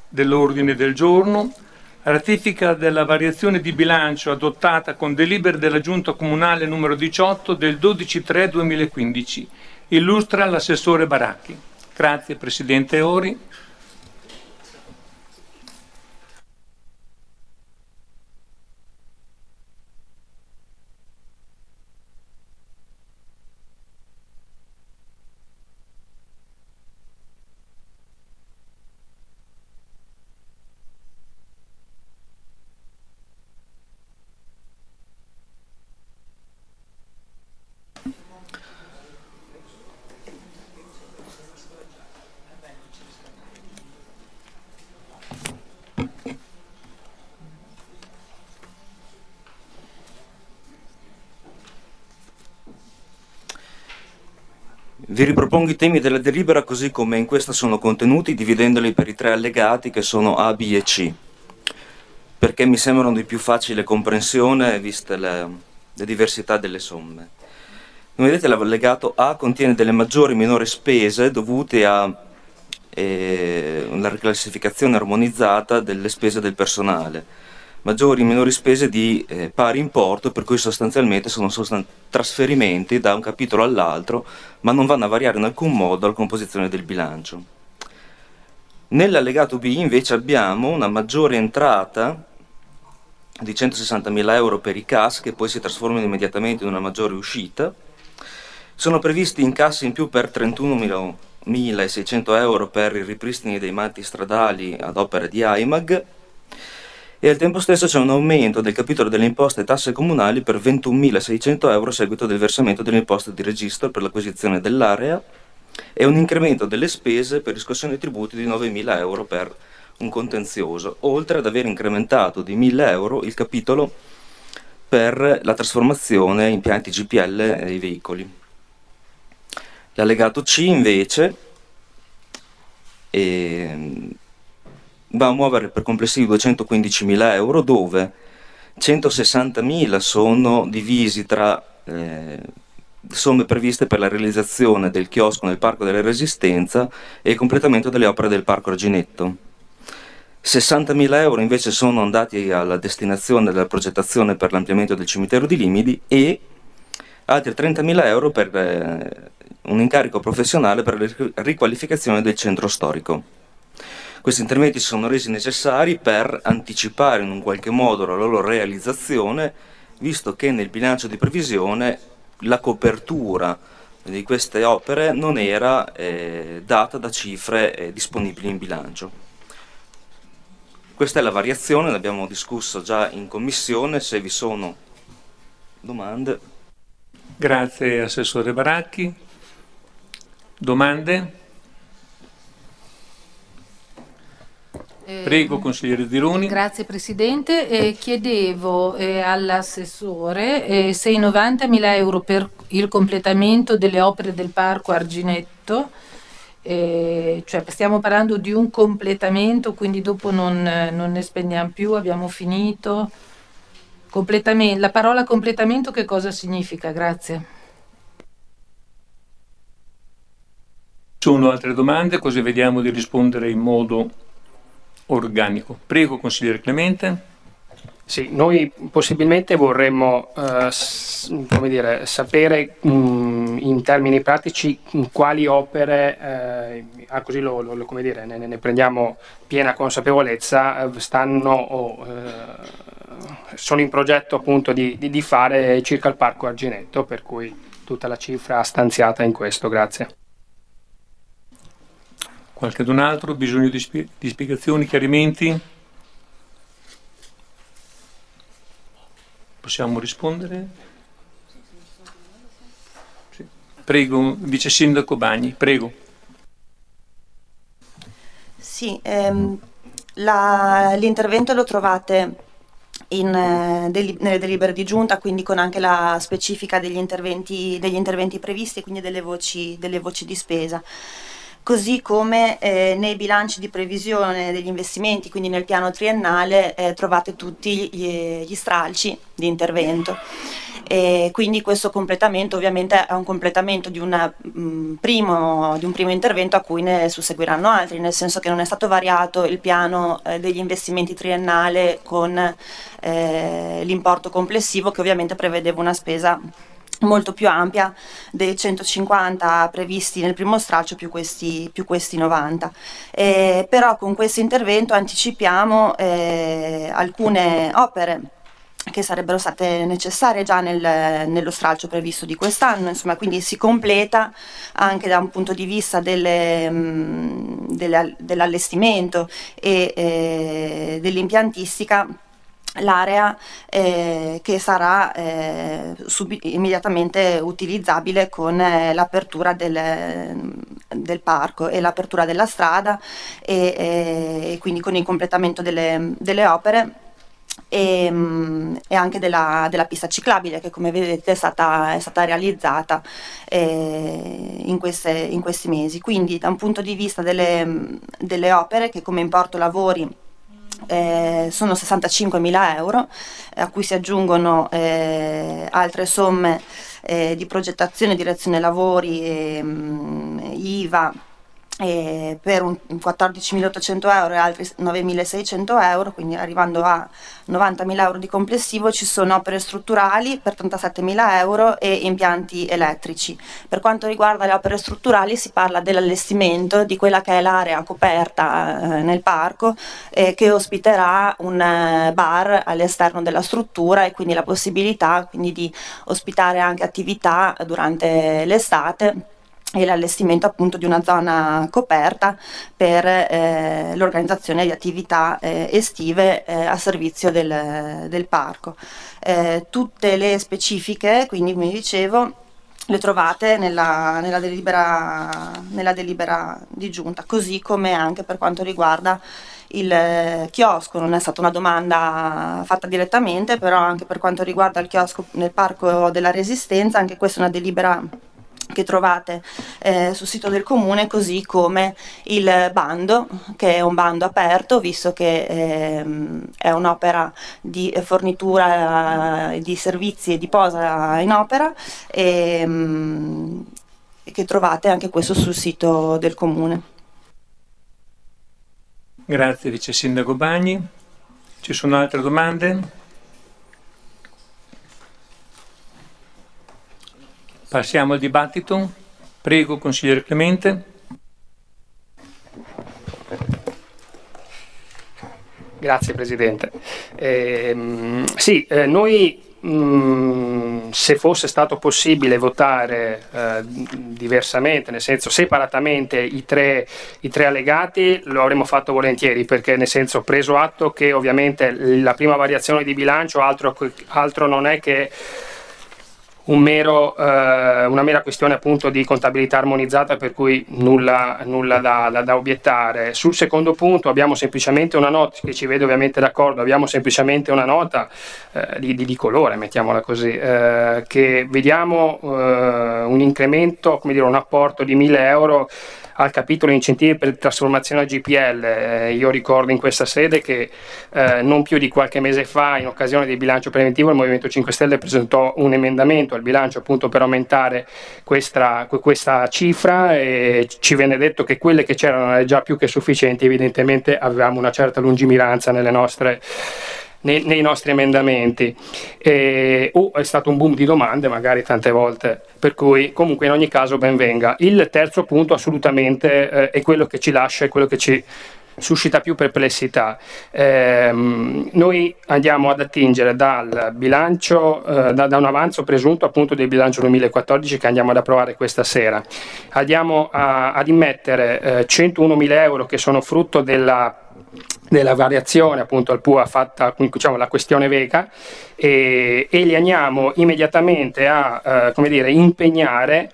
dell'ordine del giorno, ratifica della variazione di bilancio adottata con delibera della Giunta Comunale numero 18 del 12/3/2015. Illustra l'assessore Baracchi. Grazie Presidente Ori. Vi ripropongo i temi della delibera così come in questa sono contenuti, dividendoli per i 3 allegati che sono A, B e C, perché mi sembrano di più facile comprensione viste le diversità delle somme. Come vedete l'allegato A contiene delle maggiori e minori spese dovute a una riclassificazione armonizzata delle spese del personale, maggiori e minori spese di pari importo, per cui sostanzialmente sono trasferimenti da un capitolo all'altro, ma non vanno a variare in alcun modo la composizione del bilancio. Nell'allegato B invece abbiamo una maggiore entrata di 160.000 euro per i CAS, che poi si trasformano immediatamente in una maggiore uscita. Sono previsti incassi in più per 31.600 euro per i ripristini dei manti stradali ad opera di AIMAG, e al tempo stesso c'è un aumento del capitolo delle imposte e tasse comunali per 21.600 euro a seguito del versamento delle imposte di registro per l'acquisizione dell'area, e un incremento delle spese per riscossione dei tributi di 9.000 euro per un contenzioso, oltre ad aver incrementato di 1.000 euro il capitolo per la trasformazione impianti GPL dei veicoli. L'allegato C invece va a muovere per complessivi 215.000 euro, dove 160.000 sono divisi tra somme previste per la realizzazione del chiosco nel Parco della Resistenza e il completamento delle opere del Parco Arginetto. 60.000 euro invece sono andati alla destinazione della progettazione per l'ampliamento del cimitero di Limidi, e altri 30.000 euro per un incarico professionale per la riqualificazione del centro storico. Questi interventi sono resi necessari per anticipare in un qualche modo la loro realizzazione, visto che nel bilancio di previsione la copertura di queste opere non era data da cifre disponibili in bilancio. Questa è la variazione, ne abbiamo discusso già in commissione. Se vi sono domande. Grazie Assessore Baracchi. Domande? Prego, consigliere Zironi. Grazie Presidente. Chiedevo all'assessore se i 90.000 euro per il completamento delle opere del Parco Arginetto, cioè stiamo parlando di un completamento, quindi dopo non ne spendiamo più, abbiamo finito. Completamento, la parola completamento che cosa significa? Grazie. Sono altre domande, così vediamo di rispondere in modo organico. Prego, consigliere Clemente. Sì, noi possibilmente vorremmo sapere in termini pratici quali opere, così ne prendiamo piena consapevolezza, stanno o sono in progetto appunto di fare circa il Parco Arginetto, per cui tutta la cifra stanziata in questo. Grazie. Qualcun altro? Bisogno di spiegazioni, chiarimenti? Possiamo rispondere? Sì. Prego, Vice Sindaco Bagni, prego. Sì, l'intervento lo trovate nelle delibere di giunta, quindi con anche la specifica degli interventi previsti e quindi delle voci di spesa. Così come nei bilanci di previsione degli investimenti, quindi nel piano triennale, trovate tutti gli stralci di intervento. E quindi questo completamento ovviamente è un completamento di un primo intervento a cui ne susseguiranno altri, nel senso che non è stato variato il piano degli investimenti triennale con l'importo complessivo, che ovviamente prevedeva una spesa molto più ampia dei 150 previsti nel primo stralcio più questi 90. Però con questo intervento anticipiamo alcune opere che sarebbero state necessarie già nello stralcio previsto di quest'anno, insomma, quindi si completa anche da un punto di vista dell'allestimento e dell'impiantistica l'area che sarà immediatamente utilizzabile con l'apertura del parco e l'apertura della strada e quindi con il completamento delle opere e anche della pista ciclabile, che come vedete è stata realizzata in questi mesi. Quindi da un punto di vista delle opere, che come importo lavori sono 65.000 euro, a cui si aggiungono altre somme di progettazione, direzione lavori, IVA, per 14.800 euro e altri 9.600 euro, quindi arrivando a 90.000 euro di complessivo. Ci sono opere strutturali per 37.000 euro e impianti elettrici. Per quanto riguarda le opere strutturali si parla dell'allestimento di quella che è l'area coperta nel parco che ospiterà un bar all'esterno della struttura, e quindi la possibilità quindi di ospitare anche attività durante l'estate, e l'allestimento appunto di una zona coperta per l'organizzazione di attività estive a servizio del parco. Tutte le specifiche, quindi come dicevo, le trovate nella delibera di giunta, così come anche per quanto riguarda il chiosco. Non è stata una domanda fatta direttamente, però anche per quanto riguarda il chiosco nel Parco della Resistenza, anche questa è una delibera che trovate sul sito del comune, così come il bando, che è un bando aperto, visto che è un'opera di fornitura di servizi e di posa in opera, e che trovate anche questo sul sito del comune. Grazie Vice Sindaco Bagni. Ci sono altre domande? Passiamo al dibattito. Prego, consigliere Clemente. Grazie Presidente. Noi se fosse stato possibile votare diversamente, nel senso separatamente i tre allegati, lo avremmo fatto volentieri, perché nel senso, preso atto che ovviamente la prima variazione di bilancio altro non è che una mera questione appunto di contabilità armonizzata, per cui nulla da obiettare. Sul secondo punto abbiamo semplicemente una nota che ci vede ovviamente d'accordo, abbiamo semplicemente una nota di colore, mettiamola così, che vediamo un incremento, come dire, un apporto di 1.000 euro al capitolo incentivi per trasformazione a GPL. Io ricordo in questa sede che non più di qualche mese fa, in occasione del bilancio preventivo, il Movimento 5 Stelle presentò un emendamento al bilancio appunto per aumentare questa cifra, e ci venne detto che quelle che c'erano erano già più che sufficienti. Evidentemente avevamo una certa lungimiranza nei nostri emendamenti, è stato un boom di domande magari tante volte, per cui comunque in ogni caso ben venga. Il terzo punto assolutamente è quello che ci lascia, è quello che ci suscita più perplessità. Noi andiamo ad attingere dal bilancio, da un avanzo presunto appunto del bilancio 2014 che andiamo ad approvare questa sera. Andiamo ad immettere 101.000 euro che sono frutto della variazione appunto al PUA fatta, diciamo, la questione Vega, e li andiamo immediatamente a impegnare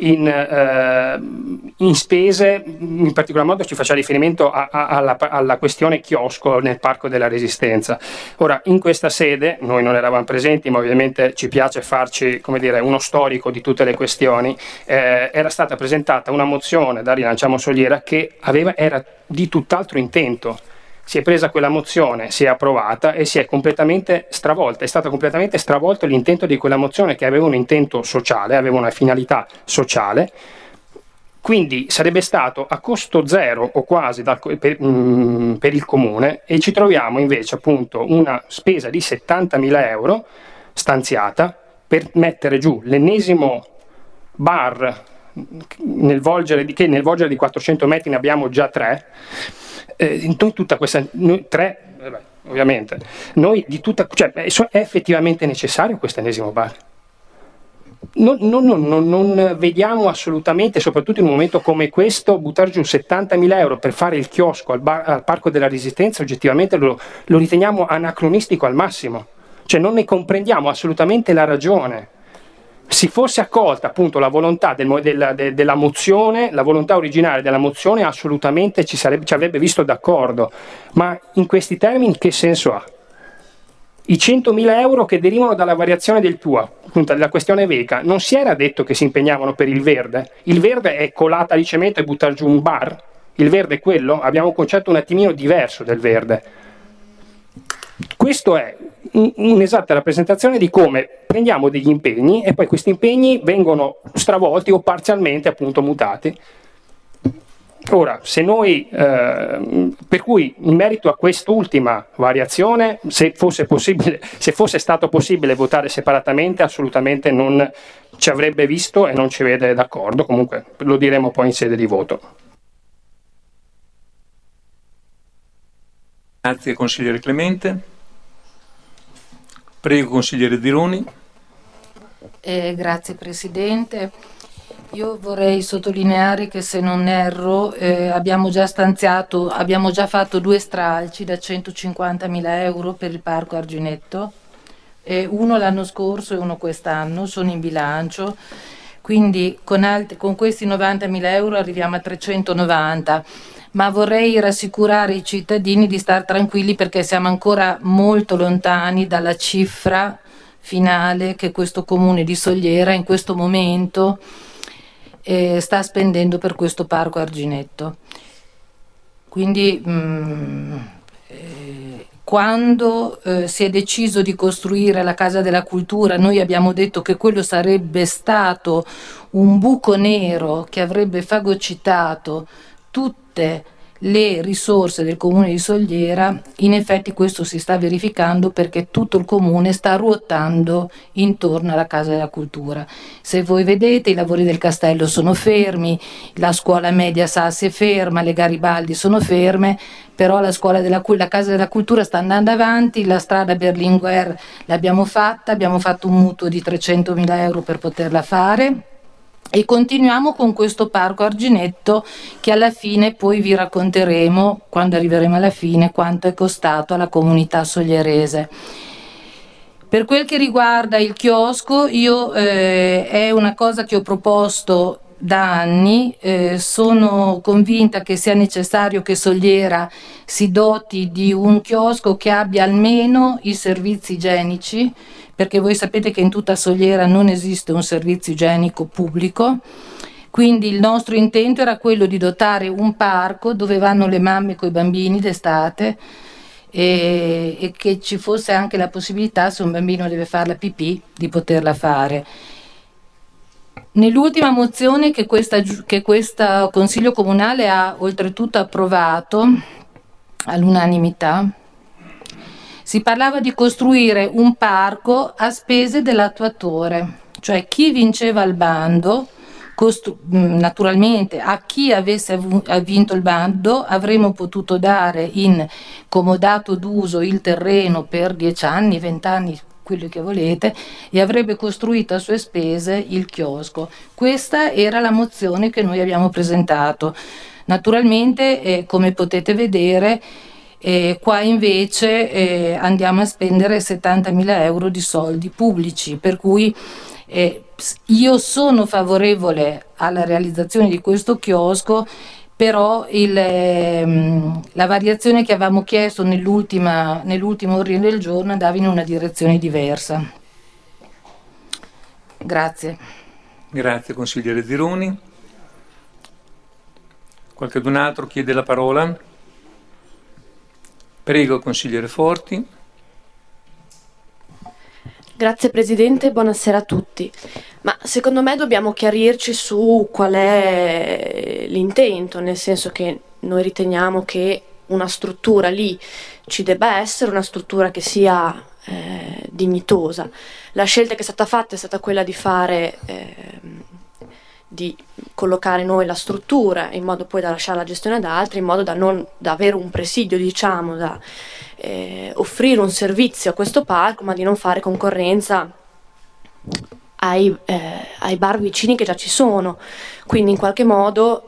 in spese. In particolar modo ci faceva riferimento alla questione chiosco nel Parco della Resistenza. Ora, in questa sede noi non eravamo presenti, ma ovviamente ci piace farci, uno storico di tutte le questioni. Era stata presentata una mozione da Rilanciamo Soliera che era di tutt'altro intento. Si è presa quella mozione, si è approvata e si è completamente stravolta. È stato completamente stravolto l'intento di quella mozione, che aveva un intento sociale, aveva una finalità sociale. Quindi sarebbe stato a costo zero o quasi per il comune, e ci troviamo invece appunto una spesa di 70.000 euro stanziata per mettere giù l'ennesimo bar nel volgere di 400 metri ne abbiamo già 3. In tutta questa 3, ovviamente, noi di tutta, cioè, è effettivamente necessario questo ennesimo bar? Non vediamo assolutamente, soprattutto in un momento come questo, buttare giù 70.000 euro per fare il chiosco al Parco della Resistenza. Oggettivamente lo riteniamo anacronistico al massimo, cioè non ne comprendiamo assolutamente la ragione. Si fosse accolta appunto la volontà della mozione, la volontà originale della mozione, assolutamente ci avrebbe visto d'accordo, ma in questi termini che senso ha? I 100.000 euro che derivano dalla variazione del TUA, appunto della questione Veca, non si era detto che si impegnavano per il verde? Il verde è colata di cemento e buttare giù un bar? Il verde è quello? Abbiamo un concetto un attimino diverso del verde. Questo è un'esatta rappresentazione di come prendiamo degli impegni e poi questi impegni vengono stravolti o parzialmente appunto mutati. Ora, se noi, per cui in merito a quest'ultima variazione, se fosse stato possibile votare separatamente, assolutamente non ci avrebbe visto e non ci vede d'accordo, comunque lo diremo poi in sede di voto. Grazie consigliere Clemente. Prego consigliere Dironi. Grazie Presidente. Io vorrei sottolineare che, se non erro, abbiamo già fatto 2 stralci da 150.000 euro per il Parco Arginetto, uno l'anno scorso e uno quest'anno, sono in bilancio, quindi con questi 90.000 euro arriviamo a 390, ma vorrei rassicurare i cittadini di star tranquilli, perché siamo ancora molto lontani dalla cifra finale che questo comune di Sogliera in questo momento sta spendendo per questo Parco Arginetto. Quindi quando si è deciso di costruire la Casa della Cultura, noi abbiamo detto che quello sarebbe stato un buco nero che avrebbe fagocitato tutte le risorse del comune di Sogliera. In effetti questo si sta verificando, perché tutto il comune sta ruotando intorno alla Casa della Cultura. Se voi vedete, i lavori del castello sono fermi, la scuola media Sassi è ferma, le Garibaldi sono ferme, però la Casa della Cultura sta andando avanti. La strada Berlinguer l'abbiamo fatta, abbiamo fatto un mutuo di 300.000 euro per poterla fare. E continuiamo con questo Parco Arginetto, che alla fine poi vi racconteremo, quando arriveremo alla fine, quanto è costato alla comunità soglierese. Per quel che riguarda il chiosco, è una cosa che ho proposto da anni. Sono convinta che sia necessario che Sogliera si doti di un chiosco che abbia almeno i servizi igienici, perché voi sapete che in tutta Sogliera non esiste un servizio igienico pubblico. Quindi il nostro intento era quello di dotare un parco dove vanno le mamme con i bambini d'estate, e che ci fosse anche la possibilità, se un bambino deve fare la pipì, di poterla fare. Nell'ultima mozione che questo Consiglio Comunale ha oltretutto approvato all'unanimità, si parlava di costruire un parco a spese dell'attuatore, cioè chi vinceva il bando, naturalmente a chi avesse vinto il bando avremmo potuto dare in comodato d'uso il terreno per 10 anni, 20 anni, quello che volete, e avrebbe costruito a sue spese il chiosco. Questa era la mozione che noi abbiamo presentato. Naturalmente, come potete vedere, qua invece andiamo a spendere 70.000 euro di soldi pubblici, per cui io sono favorevole alla realizzazione di questo chiosco, però la variazione che avevamo chiesto nell'ultimo ordine del giorno andava in una direzione diversa. Grazie. Grazie consigliere Zironi. Qualcun altro chiede la parola? Prego, consigliere Forti. Grazie Presidente, buonasera a tutti. Ma secondo me dobbiamo chiarirci su qual è l'intento, nel senso che noi riteniamo che una struttura lì ci debba essere, una struttura che sia dignitosa. La scelta che è stata fatta è stata quella di fare, di collocare noi la struttura in modo poi da lasciare la gestione ad altri, in modo da avere un presidio, diciamo, da offrire un servizio a questo parco, ma di non fare concorrenza ai bar vicini che già ci sono. Quindi in qualche modo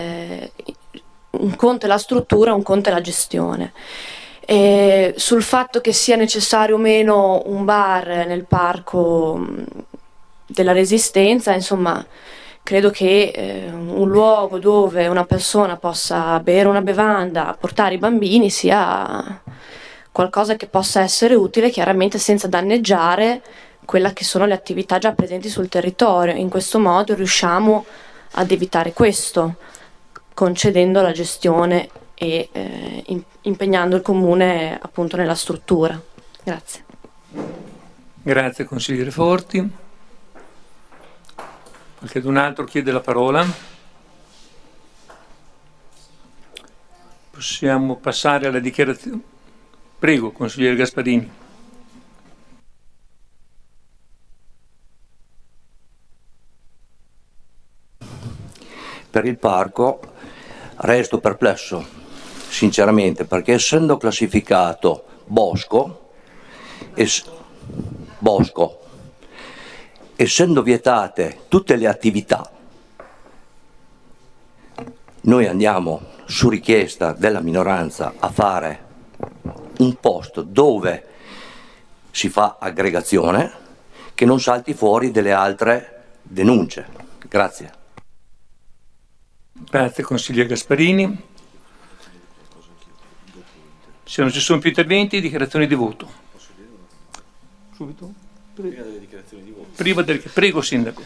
un conto è la struttura, un conto è la gestione. Sul fatto che sia necessario o meno un bar nel parco della Resistenza, insomma, credo che un luogo dove una persona possa bere una bevanda, portare i bambini, sia qualcosa che possa essere utile, chiaramente senza danneggiare quelle che sono le attività già presenti sul territorio. In questo modo riusciamo ad evitare questo, concedendo la gestione e impegnando il comune appunto nella struttura. Grazie. Grazie consigliere Forti. Qualcun altro chiede la parola? Possiamo passare alla dichiarazione. Prego, consigliere Gasparini. Per il parco resto perplesso, sinceramente, perché essendo classificato bosco, essendo vietate tutte le attività, noi andiamo su richiesta della minoranza a fare un posto dove si fa aggregazione, che non salti fuori delle altre denunce. Grazie. Grazie consigliere Gasparini. Se non ci sono più interventi, dichiarazioni di voto. Subito? Prima delle dichiarazioni di voto. Prego Sindaco.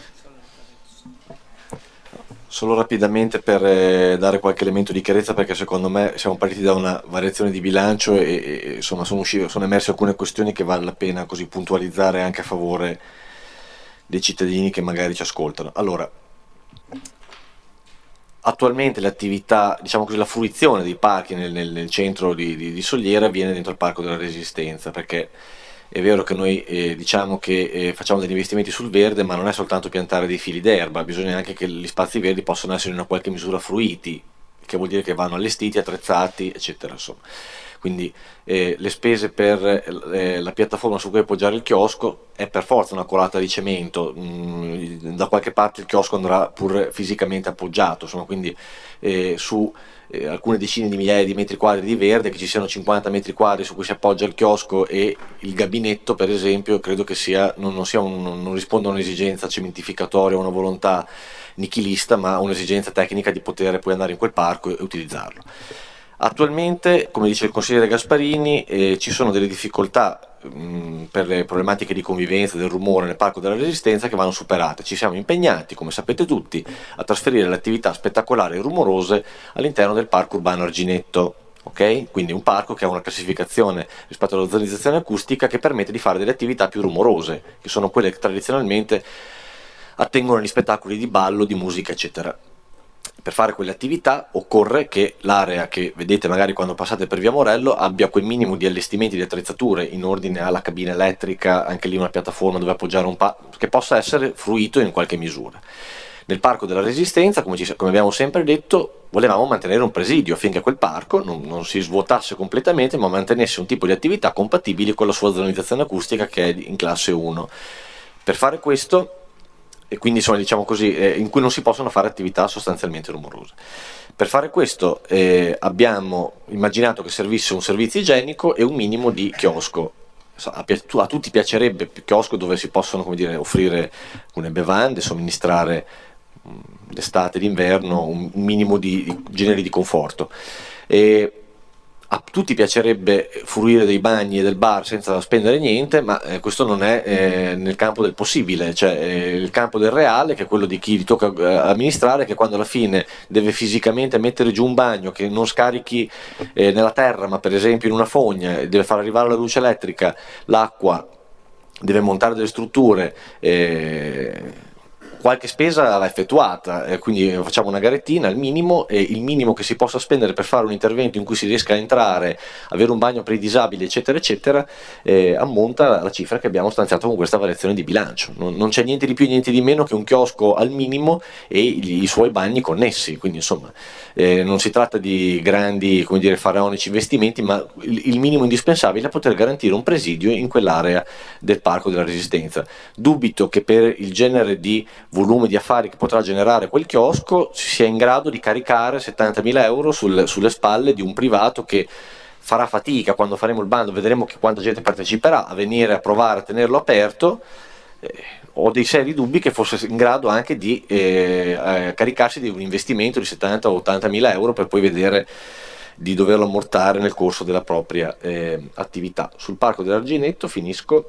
Solo rapidamente per dare qualche elemento di chiarezza, perché secondo me siamo partiti da una variazione di bilancio e insomma sono emerse alcune questioni che vale la pena così puntualizzare anche a favore dei cittadini che magari ci ascoltano. Allora, attualmente l'attività, diciamo così, la fruizione dei parchi nel centro di Soliera avviene dentro il Parco della Resistenza, perché è vero che noi diciamo che facciamo degli investimenti sul verde, ma non è soltanto piantare dei fili d'erba, bisogna anche che gli spazi verdi possano essere in una qualche misura fruiti, che vuol dire che vanno allestiti, attrezzati, eccetera. Insomma. Quindi le spese per la piattaforma su cui appoggiare il chiosco è per forza una colata di cemento, da qualche parte il chiosco andrà pur fisicamente appoggiato, insomma, quindi su alcune decine di migliaia di metri quadri di verde, che ci siano 50 metri quadri su cui si appoggia il chiosco e il gabinetto per esempio, credo che non risponda a un'esigenza cementificatoria o una volontà nichilista, ma a un'esigenza tecnica di poter poi andare in quel parco e utilizzarlo. Attualmente, come dice il consigliere Gasparini, ci sono delle difficoltà per le problematiche di convivenza, del rumore nel Parco della Resistenza, che vanno superate. Ci siamo impegnati, come sapete tutti, a trasferire le attività spettacolari e rumorose all'interno del Parco Urbano Arginetto. Okay? Quindi un parco che ha una classificazione rispetto all'ozonizzazione acustica che permette di fare delle attività più rumorose, che sono quelle che tradizionalmente attengono agli spettacoli di ballo, di musica, eccetera. Per fare quelle attività occorre che l'area che vedete magari quando passate per Via Morello abbia quel minimo di allestimenti, di attrezzature in ordine alla cabina elettrica, anche lì una piattaforma dove appoggiare un che possa essere fruito in qualche misura. Nel Parco della Resistenza, come abbiamo sempre detto, volevamo mantenere un presidio affinché quel parco non si svuotasse completamente, ma mantenesse un tipo di attività compatibili con la sua zonizzazione acustica, che è in classe 1. Per fare questo, e quindi insomma, diciamo così, in cui non si possono fare attività sostanzialmente rumorose. Per fare questo abbiamo immaginato che servisse un servizio igienico e un minimo di chiosco. A tutti piacerebbe chiosco dove si possono, come dire, offrire alcune bevande, somministrare d'estate, d'inverno, un minimo di generi di conforto. a tutti piacerebbe fruire dei bagni e del bar senza spendere niente, ma questo non è nel campo del possibile, cioè il campo del reale, che è quello di chi gli tocca amministrare, che quando alla fine deve fisicamente mettere giù un bagno che non scarichi nella terra, ma per esempio in una fogna, deve far arrivare la luce elettrica, l'acqua, deve montare delle strutture, qualche spesa l'ha effettuata, quindi facciamo una garettina al minimo, e il minimo che si possa spendere per fare un intervento in cui si riesca a entrare, avere un bagno per i disabili, eccetera eccetera, ammonta alla cifra che abbiamo stanziato con questa variazione di bilancio. Non c'è niente di più, niente di meno che un chiosco al minimo e i suoi bagni connessi, quindi insomma non si tratta di grandi, come dire, faraonici investimenti, ma il minimo indispensabile a poter garantire un presidio in quell'area del Parco della Resistenza. Dubito che per il genere di volume di affari che potrà generare quel chiosco si sia in grado di caricare 70.000 euro sulle spalle di un privato che farà fatica, quando faremo il bando vedremo che quanta gente parteciperà a venire a provare a tenerlo aperto. Ho dei seri dubbi che fosse in grado anche di caricarsi di un investimento di 70 o 80.000 euro per poi vedere di doverlo ammortare nel corso della propria attività. Sul Parco dell'Arginetto finisco.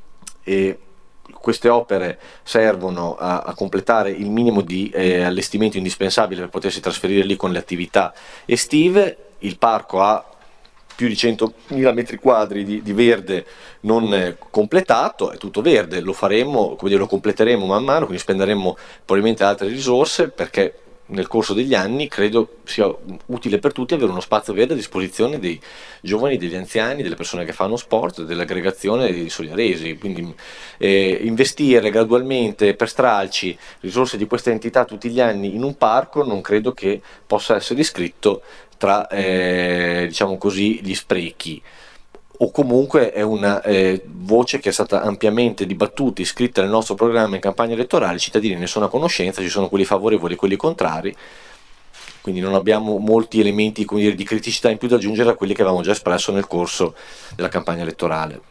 Queste opere servono a completare il minimo di allestimento indispensabile per potersi trasferire lì con le attività estive. Il parco ha più di 100.000 metri quadri di verde non completato, è tutto verde, lo faremo, come dire, lo completeremo man mano, quindi spenderemo probabilmente altre risorse, perché nel corso degli anni credo sia utile per tutti avere uno spazio verde a disposizione dei giovani, degli anziani, delle persone che fanno sport, dell'aggregazione dei solidaresi. Quindi investire gradualmente per stralci risorse di questa entità tutti gli anni in un parco non credo che possa essere iscritto tra diciamo così gli sprechi, o comunque è una voce che è stata ampiamente dibattuta, iscritta nel nostro programma in campagna elettorale. I cittadini ne sono a conoscenza, ci sono quelli favorevoli e quelli contrari, quindi non abbiamo molti elementi, come dire, di criticità in più da aggiungere a quelli che avevamo già espresso nel corso della campagna elettorale.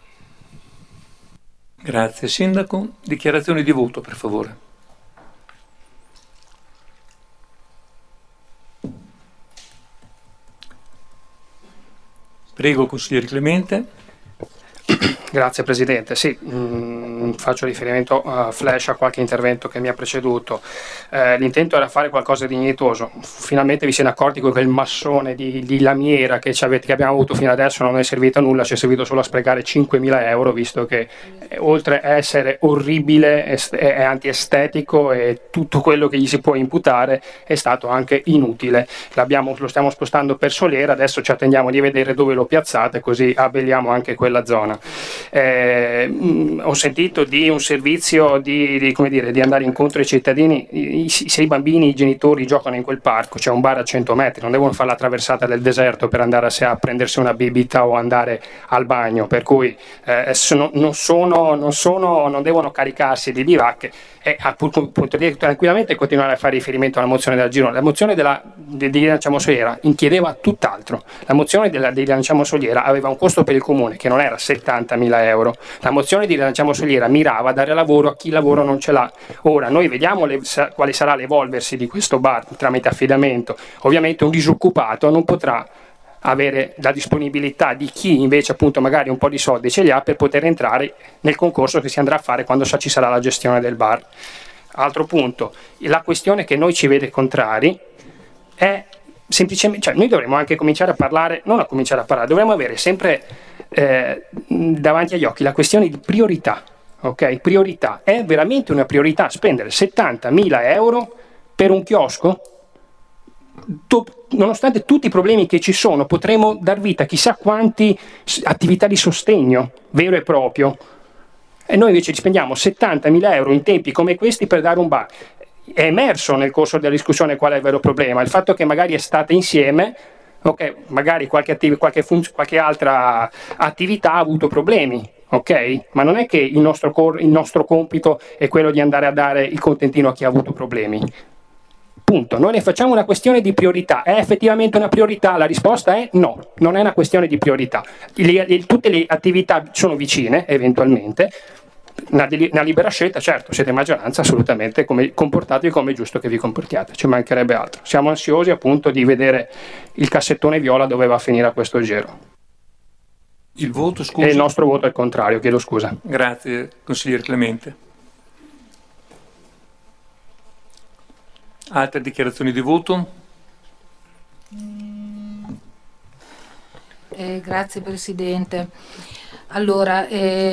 Grazie. Sindaco, dichiarazioni di voto per favore. Prego, consigliere Clemente. Grazie Presidente, sì, faccio riferimento flash a qualche intervento che mi ha preceduto. L'intento era fare qualcosa di dignitoso, finalmente vi siete accorti che quel massone di lamiera che abbiamo avuto fino adesso non è servito a nulla, ci è servito solo a sprecare 5.000 euro, visto che oltre a essere orribile è antiestetico e tutto quello che gli si può imputare è stato anche inutile. Lo stiamo spostando per Solera, adesso ci attendiamo di vedere dove lo piazzate, così abbelliamo anche quella zona. Ho sentito di un servizio di andare incontro ai cittadini. Se i bambini, i genitori giocano in quel parco, c'è un bar a 100 metri, non devono fare la traversata del deserto per andare a prendersi una bibita o andare al bagno, per cui non devono caricarsi di bivacche. E poter tranquillamente continuare a fare riferimento alla mozione della Girone. La mozione di Rilanciamo Soliera chiedeva tutt'altro. La mozione di Rilanciamo Soliera aveva un costo per il comune che non era 70.000 euro. La mozione di Rilanciamo Soliera mirava a dare lavoro a chi lavoro non ce l'ha. Ora noi vediamo quale sarà l'evolversi di questo bar tramite affidamento. Ovviamente un disoccupato non potrà avere la disponibilità di chi invece appunto magari un po' di soldi ce li ha per poter entrare nel concorso che si andrà a fare quando ci sarà la gestione del bar. Altro punto, la questione che noi ci vede contrari è semplicemente, cioè noi dovremmo anche cominciare a parlare, dovremmo avere sempre davanti agli occhi la questione di priorità, ok? Priorità, è veramente una priorità spendere 70.000 euro per un chiosco? Nonostante tutti i problemi che ci sono, potremo dar vita a chissà quanti attività di sostegno vero e proprio, e noi invece spendiamo 70.000 euro in tempi come questi per dare un bar. È emerso nel corso della discussione qual è il vero problema, il fatto che magari è stata insieme, ok, magari qualche altra attività ha avuto problemi, ok, ma non è che il nostro compito è quello di andare a dare il contentino a chi ha avuto problemi. Punto. Noi ne facciamo una questione di priorità. È effettivamente una priorità? La risposta è no, non è una questione di priorità. Tutte le attività sono vicine, eventualmente, una libera scelta, certo, siete maggioranza, assolutamente, comportatevi come è giusto che vi comportiate, ci mancherebbe altro. Siamo ansiosi appunto di vedere il cassettone viola dove va a finire a questo giro. Il voto, scusa? E il nostro voto è il contrario, chiedo scusa. Grazie, consigliere Clemente. Altre dichiarazioni di voto? Grazie Presidente. Allora,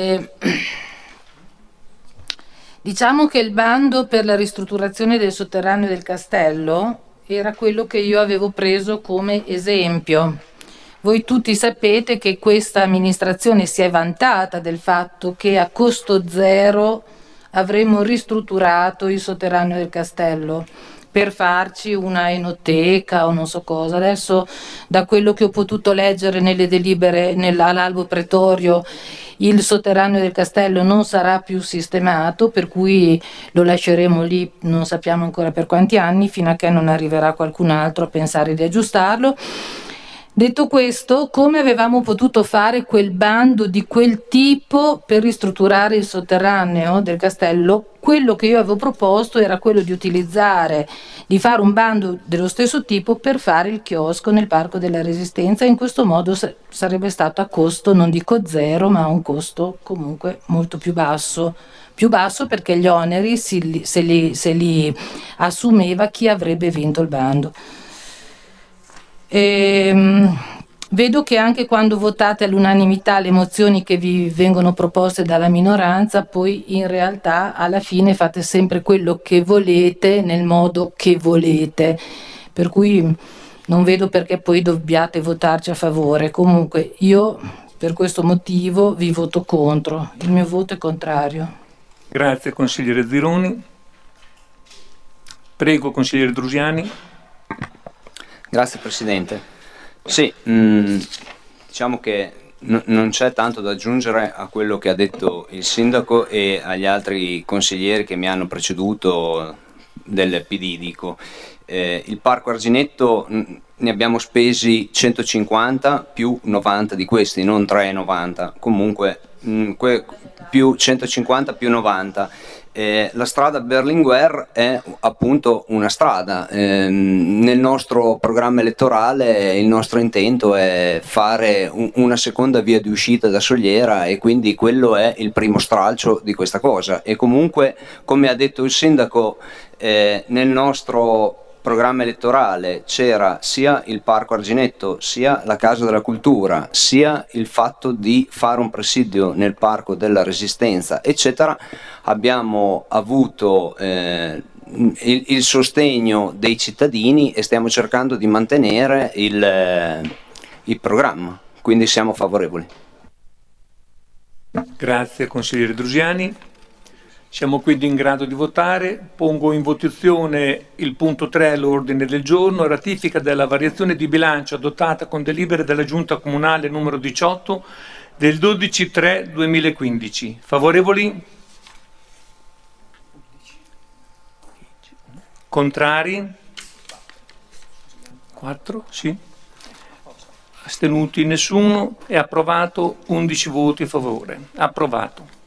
diciamo che il bando per la ristrutturazione del sotterraneo del castello era quello che io avevo preso come esempio. Voi tutti sapete che questa amministrazione si è vantata del fatto che a costo zero avremmo ristrutturato il sotterraneo del castello per farci una enoteca o non so cosa. Adesso, da quello che ho potuto leggere nelle delibere all'albo pretorio, il sotterraneo del castello non sarà più sistemato, per cui lo lasceremo lì, non sappiamo ancora per quanti anni, fino a che non arriverà qualcun altro a pensare di aggiustarlo. Detto questo, come avevamo potuto fare quel bando di quel tipo per ristrutturare il sotterraneo del castello? Quello che io avevo proposto era quello di fare un bando dello stesso tipo per fare il chiosco nel Parco della Resistenza. In questo modo sarebbe stato a costo, non dico zero, ma a un costo comunque molto più basso. Più basso perché gli oneri se li assumeva chi avrebbe vinto il bando. Vedo che anche quando votate all'unanimità le mozioni che vi vengono proposte dalla minoranza, poi in realtà alla fine fate sempre quello che volete nel modo che volete, per cui non vedo perché poi dobbiate votarci a favore. Comunque io per questo motivo vi voto contro, il mio voto è contrario. Grazie consigliere Zironi. Prego consigliere Drusiani. Grazie Presidente. Sì, diciamo che non c'è tanto da aggiungere a quello che ha detto il Sindaco e agli altri consiglieri che mi hanno preceduto del PD, dico. Il Parco Arginetto ne abbiamo spesi 150 più 90 di questi, non 3,90, comunque più 150 più 90. La strada Berlinguer è appunto una strada. Nel nostro programma elettorale il nostro intento è fare una seconda via di uscita da Sogliera e quindi quello è il primo stralcio di questa cosa. E comunque, come ha detto il Sindaco, nel nostro programma elettorale c'era sia il Parco Arginetto, sia la Casa della Cultura, sia il fatto di fare un presidio nel Parco della Resistenza, eccetera. Abbiamo avuto il sostegno dei cittadini e stiamo cercando di mantenere il programma, quindi siamo favorevoli. Grazie consigliere Drusiani. Siamo quindi in grado di votare. Pongo in votazione il punto 3 all'ordine del giorno, ratifica della variazione di bilancio adottata con delibere della Giunta Comunale numero 18 del 12/3/2015. Favorevoli? Contrari? 4? Sì. Astenuti nessuno. È approvato, 11 voti a favore. Approvato.